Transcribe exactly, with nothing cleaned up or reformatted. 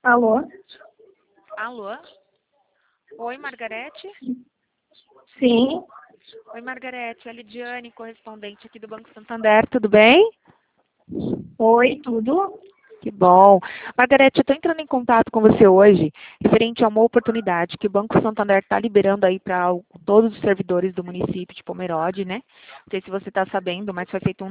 Alô? Alô? Oi, Margarete? Sim. Oi, Margarete. É a Lidiane, correspondente aqui do Banco Santander. Tudo bem? Oi, tudo? Que bom. Margarete, eu estou entrando em contato com você hoje, referente a uma oportunidade que o Banco Santander está liberando aí para todos os servidores do município de Pomerode, né? Não sei se você está sabendo, mas foi feito um